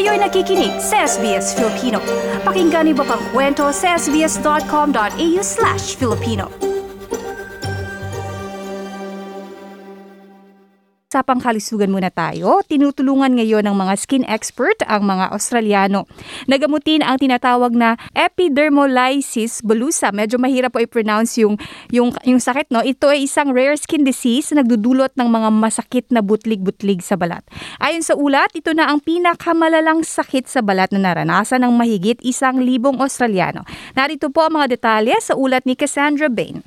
Kayo'y nakikinig sa SBS Filipino. Pakinggan niyo pa ang kwento sa sbs.com.au/Filipino. Sa pangkalusugan muna tayo, tinutulungan ngayon ng mga skin expert ang mga Australiano. Nagamutin ang tinatawag na epidermolysis bullosa. Medyo mahirap po i-pronounce yung sakit, no? Ito ay isang rare skin disease na nagdudulot ng mga masakit na butlig-butlig sa balat. Ayon sa ulat, ito na ang pinakamalalang sakit sa balat na naranasan ng mahigit 1,000 Australiano. Narito po ang mga detalye sa ulat ni Cassandra Bain.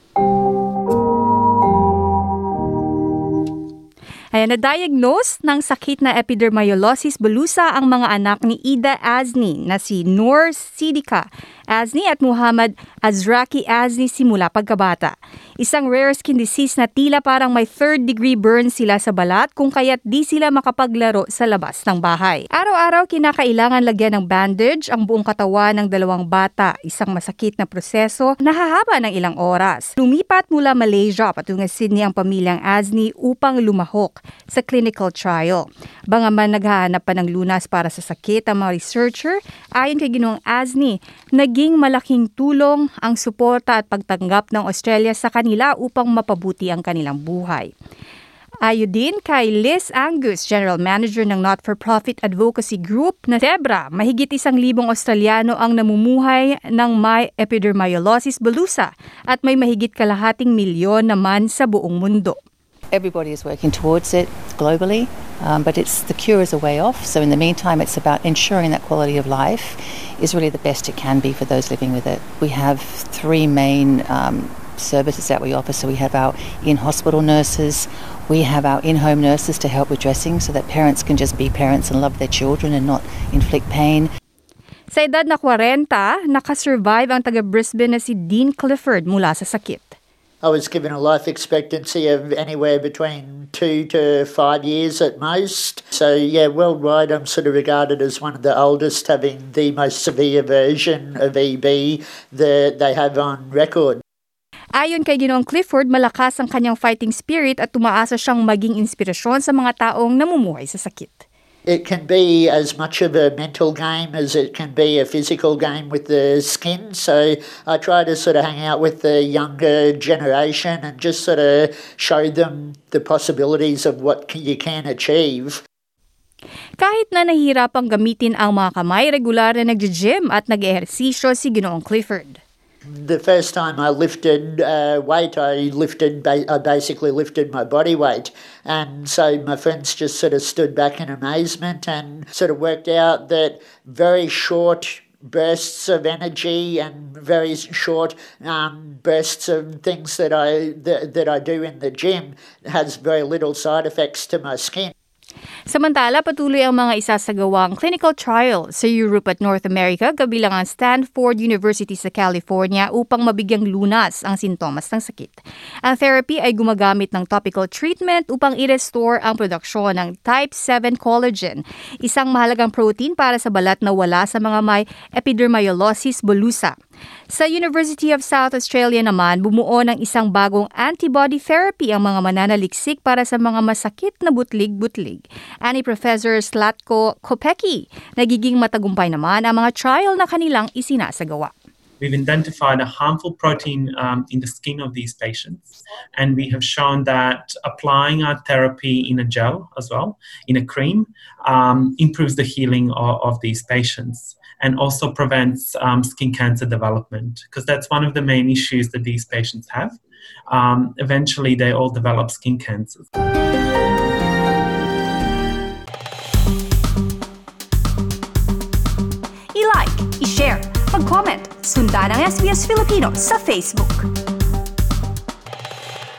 Ayan, na-diagnose ng sakit na epidermolysis bullosa ang mga anak ni Ida Azni na si Noor Sidika Azni at Muhammad Azraki Azni simula pagkabata. Isang rare skin disease na tila parang may third-degree burn sila sa balat kung kaya't di sila makapaglaro sa labas ng bahay. Araw-araw kinakailangan lagyan ng bandage ang buong katawan ng dalawang bata, isang masakit na proseso na hahaba ng ilang oras. Lumipat mula Malaysia patungo Sydney ang pamilyang Azni upang lumahok sa clinical trial. Bangaman naghahanap pa ng lunas para sa sakit ang mga researcher, ayon kay Ginoong Azni, naging malaking tulong ang suporta at pagtanggap ng Australia sa kanila upang mapabuti ang kanilang buhay. Ayon din kay Liz Angus, General Manager ng not-for-profit advocacy group na Zebra, mahigit 1,000 Australiano ang namumuhay ng may epidermolysis bullosa at may mahigit 250 milyon naman sa buong mundo. Everybody is working towards it globally, but the cure is a way off. So in the meantime, it's about ensuring that quality of life is really the best it can be for those living with it. We have 3 main services that we offer. So we have our in-hospital nurses, we have our in-home nurses to help with dressing so that parents can just be parents and love their children and not inflict pain. Sa edad na 40, nakasurvive ang taga-Brisbane na si Dean Clifford mula sa sakit. I was given a life expectancy of anywhere between 2 to 5 years at most. So yeah, worldwide I'm sort of regarded as one of the oldest, having the most severe version of EB that they have on record. Ayon kay Ginoong Clifford, malakas ang kanyang fighting spirit at tumaasa siyang maging inspirasyon sa mga taong namumuhay sa sakit. It can be as much of a mental game as it can be a physical game with the skin. So I try to sort of hang out with the younger generation and just sort of show them the possibilities of what you can achieve. Kahit na nahihirapang gamitin ang mga kamay, regular na nag-gym at nag-ehersisyo si Ginoong Clifford. The first time I lifted weight, I basically lifted my body weight. And so my friends just sort of stood back in amazement and sort of worked out that very short bursts of energy and very short bursts of things that I do in the gym has very little side effects to my skin. Samantala, patuloy ang mga isasagawang clinical trial sa Europe at North America kabilang ang Stanford University sa California upang mabigyang lunas ang sintomas ng sakit. Ang therapy ay gumagamit ng topical treatment upang i-restore ang produksyon ng type 7 collagen, isang mahalagang protein para sa balat na wala sa mga may epidermolysis bullosa. Sa University of South Australia naman, bumuo ng isang bagong antibody therapy ang mga mananaliksik para sa mga masakit na butlig-butlig. Ani Professor Zlatko Kopecki, nagiging matagumpay naman ang mga trial na kanilang isinasagawa. We've identified a harmful protein in the skin of these patients, and we have shown that applying our therapy in a gel as well, in a cream, improves the healing of these patients and also prevents skin cancer development, because that's one of the main issues that these patients have. Eventually, they all develop skin cancers. I-like, i-share, mag-comment, sundan ang SBS Filipino sa Facebook.